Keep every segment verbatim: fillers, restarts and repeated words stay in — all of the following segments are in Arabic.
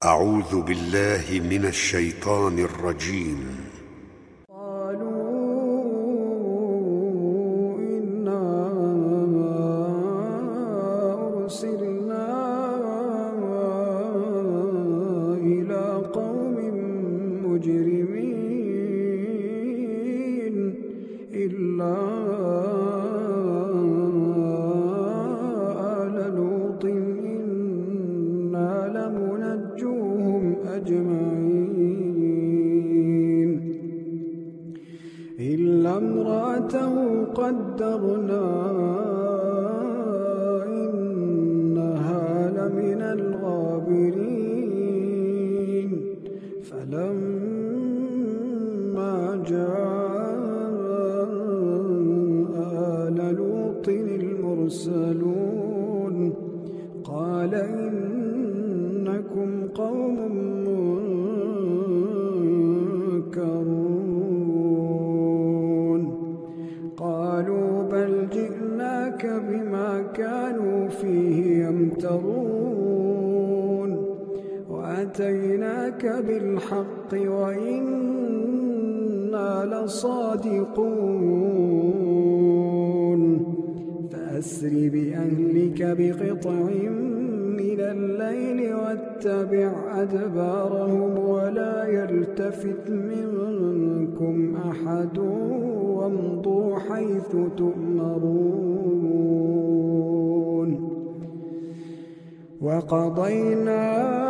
أعوذ بالله من الشيطان الرجيم. قالوا إنا أرسلنا إلى قوم مجرمين إلا آل لوط إنا لمنجوهم أجمعين إلا امرأته قدرنا إنها لمن الغابرين فلما جاء آل لوط المرسلون قال إنكم قوم منكرون قالوا بل جئناك بما كانوا فيه يمترون وأتيناك بالحق وإنا لصادقون فأسر بأهلك بقطع من الليل واتبع أدبارهم ولا يلتفت منكم أحد وامضوا حيث تؤمرون وقضينا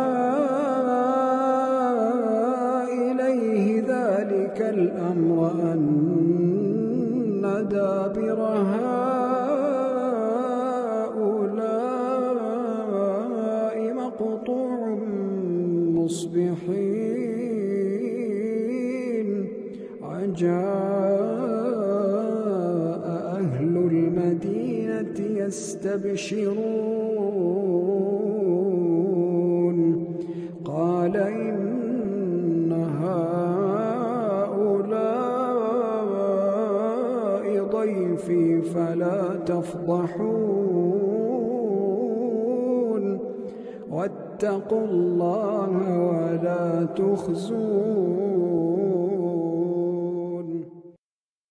إليه ذلك الأمر أن دابر هؤلاء مقطوع مصبحين وجاء أهل المدينة يستبشرون قال إن هؤلاء ضيفي فلا تفضحون واتقوا الله ولا تخزون.